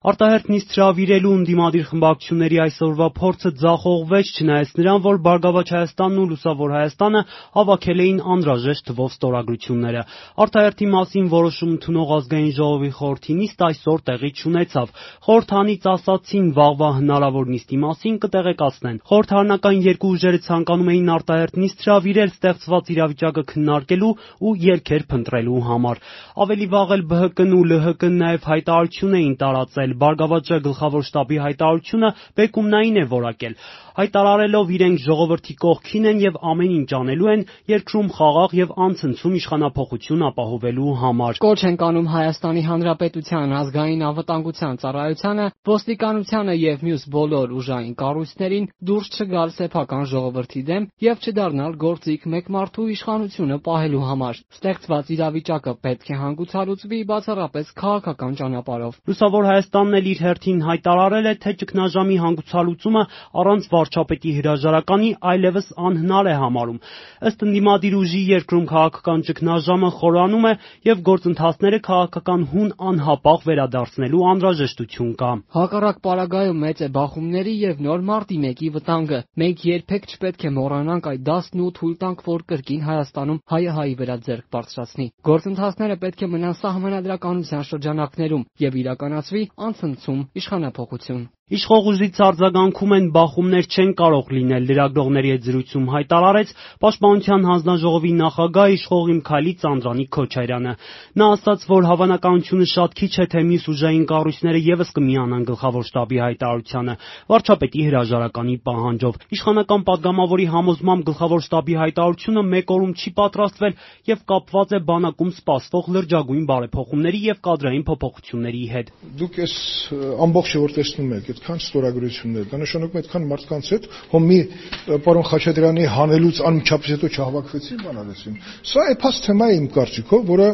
Արտահերթ նիստ հրավիրելու ընդդիմադիր խմբակցությունների այսօրվա փորձը ձախողվեց, չնայած նրան, որ Բարգավաճ Հայաստանն ու Լուսավոր Հայաստանը հավաքել էին անհրաժեշտ թվով ստորագրությունները։ Արտահերթի մասին որոշում ընդունող Ազգային ժողովի խորհրդի նիստ այսօր տեղի չունեցավ։ Խորհրդանից ասացին վաղվա հնարավոր նիստի մասին կտեղեկացնեն։ Խորհրդարանական երկու ուժերը ցանկանում էին արտահերթ նիստ հրավիրել ստեղծված իրավիճակը քննարկելու ու ելքեր փնտրելու համար։ Ավելի վաղ էլ ԲՀԿ-ն ու ԼՀԿ-ն նաև հայտարարություն էին տարածել։ Բարգավաճը գլխավոր շտաբի հայտարարությունը բեկումնային է որակել, հայտարարելով իրենք ժողովրդի կողքին են եւ ամեն ինչ անելու են երկրում խաղաղ եւ անցնցում իշխանափոխություն ապահովելու համար։ Կոչ են անում Հայաստանի Հանրապետության ազգային անվտանգության ծառայությանը, ոստիկանությանը եւ մյուս բոլոր ուժային կառույցներին դուրս չգալ սեփական ժողովրդի դեմ եւ չդառնալ գործիք մեկ մարդու իշխանությունը պահելու համար։ Ստեղծված իրավիճակը պետք է հանգուցալուծվի բացառապես քաղաքական ճանապարհով։ Լուսավոր Հայաստանն էլ իր հերթին հայտարարել է, թե ճգնաժամի հանգուցալուծումը առանց վարչապետի հրաժարականի այլևս անհնար է համարում։ Ըստ ընդդիմադիր ուժի երկրում քաղաքական ճգնաժամը խորանում է եւ գործընթացները քաղաքական հուն անհապաղ վերադարձնելու անհրաժեշտություն կա։ Հակառակ պարագայում մեծ է բախումների եւ նոր մարտի 1-ի վտանգը։ Մենք երբեք չպետք է մոռանանք այդ դասն ու թույլ տանք, որ կրկին Հայաստանում հայը հայի վրա ձեռք բարձրացնի։ Գործընթացները պետք է մնան սահմանադրականության շրջանակներում եւ իրականացվի անցնցում իշխանափոխություն։ Իշխող ուժից արձագանքում են բախումներ չեն կարող լինել, լրագրողների հետ զրույցում հայտարարեց Պաշտպանության հանձնաժողովի նախագահ իշխող Իմ քայլի Անդրանիկ Քոչարյանը։ Նա ասաց, որ հավանականությունը շատ քիչ է, թե մյուս ուժային կառույցները եւս կմիանան գլխավոր շտաբի հայտարարությանը վարչապետի հրաժարականի պահանջով։ Իշխանական падգամավորի համոզմամբ գլխավոր շտաբի հայտարարությունը մեկ օրում չի պատրաստվել եւ կապված է բանակում սպասվող լրջագույն բարեփոխումների եւ կադրային փոփոխությունների հետ։ Դուք այս ամբողջը որ տեսնում եք, այդքան ստորագրություններ, դա նշանակում է այդքան մարդկանց հետ հոմի պարոն Խաչատրյանի հանելուց անմիջապես հետո չհավաքվեցին, բան արեցին։ Սա էփաս թեմա է իմ կարծիքով, որը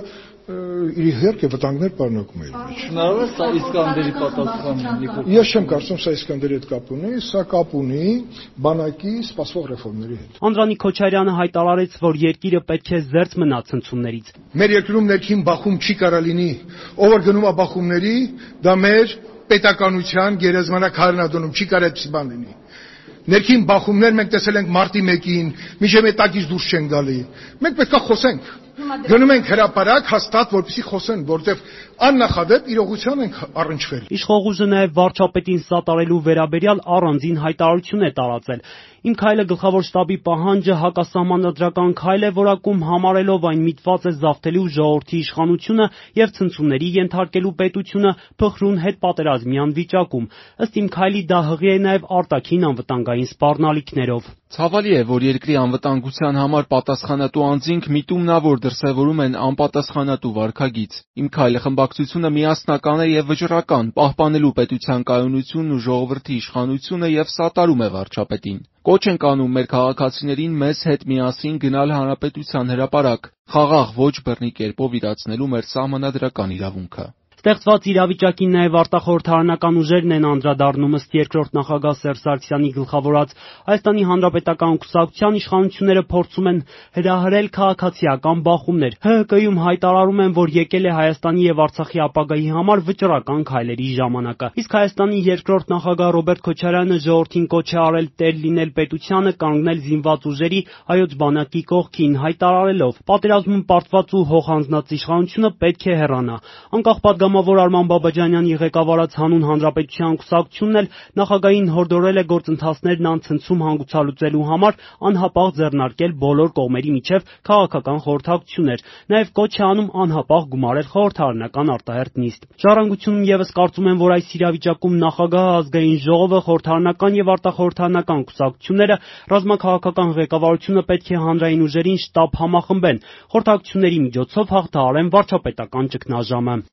իր հերկը վտանգներ պարունակում է։ Հնարավոր է սա Իսկանդերի պատասխանն։ Ես չեմ կարծում սա Իսկանդերի հետ կապ ունի, սա կապ ունի բանակի սպասվող ռեֆորմների հետ։ Անդրանիկ Քոչարյանը հայտարարեց, որ երկիրը պետք է զերծ մնա ցնցումներից։ Մեր երկրում ներքին բախում չի կարա լինի, ով որ գնում է բախումների, դա մեր պետականության գերեզմանակ հայրենադոնում չի կարա այդպես բան լինի։ Ներքին բախումներ մենք տեսել ենք մարտի 1-ին, մինչև այդտակից դուրս չեն գալի։ Մենք պետք է խոսենք։ Գնում ենք հրապարակ հաստատ, որպեսզի խոսեն, որտեղ աննախադեպ իրողության ենք առնչվել։ Իշխող ուժը նաև վարչապետին սատարելու վերաբերյալ առանձին հայտարարություն է տարածել։ Իմ քայլը գլխավոր շտաբի պահանջը հակասահմանադրական քայլ է որակում, համարելով այն միտված է զավթելու ժողովրդի իշխանությունը եւ ցնցումների ենթարկելու պետությունը փխրուն հետպատերազմյան վիճակում։ Ըստ Իմ քայլի դա հղի է նաև արտաքին անվտանգային սպառնալիքներով։ Ցավալի է, որ երկրի անվտանգության համար պատասխանատու անձինք միտումնավոր դրսևորում են անպատասխանատու վարքագիծ։ Իմ քայլը խմբակցությունը միասնական է եւ վճռական, պահպանելու պետության կայունությունն ու ժողովրդի իշխանությունը եւ սատարում է վարչապետին։ Կոչ ենք անում մեր քաղաքացիներին մեզ հետ միասին գնալ հանրապետության հրապարակ, խաղաղ ոչ բռնի կերպով իրացնելու մեր սահմանադրական իրավունքը։ Ստեղծված իրավիճակին նաև արտախորհրդարանական ուժերն են անդրադառնում ըստ երկրորդ նախագահ Սերժ Սարգսյանի գլխավորած Հայաստանի Հանրապետական կուսակցության իշխանությունները փորձում են հրահրել քաղաքացիական բախումներ։ ՀՀԿ-ում հայտարարում են, որ եկել է Հայաստանի եւ Արցախի ապագայի համար վճռական քայլերի ժամանակը։ Իսկ Հայաստանի երկրորդ նախագահ Ռոբերտ Քոչարյանը ժողովրդին կոչ է արել տեր լինել պետությանը, կանգնել զինված ուժերի հայոց բանակի կողքին, հայտարարելով. պատերազմում պարտված ու հոխանձնած իշխանությունը պետք է հեռանա։ Անկախ պատգամավոր Արման Բաբաջանյանի ղեկավարած Հանուն Հանրապետության կուսակցությունն էլ նախագահին հորդորել է գործընթացներն անցնցում հանգուցալուծելու համար անհապաղ ձեռնարկել բոլոր կողմերի միջև քաղաքական խորհրդակցություններ, նաև կոչ է անում անհապաղ գումարել խորհրդարանական արտահերթ նիստ։ Ժառանգությունում եւս կարծում են, որ այս իրավիճակում նախագահը, ազգային ժողովը, խորհրդարանական եւ արտախորհրդարանական կուսակցությունները, ռազմաքաղաքական ղեկավարությունը պետք է հանրային ուժերին շտաբ համախմբեն, խորհրդակցությունների միջոցով հաղթահարեն վարչապետական ճգնաժամը։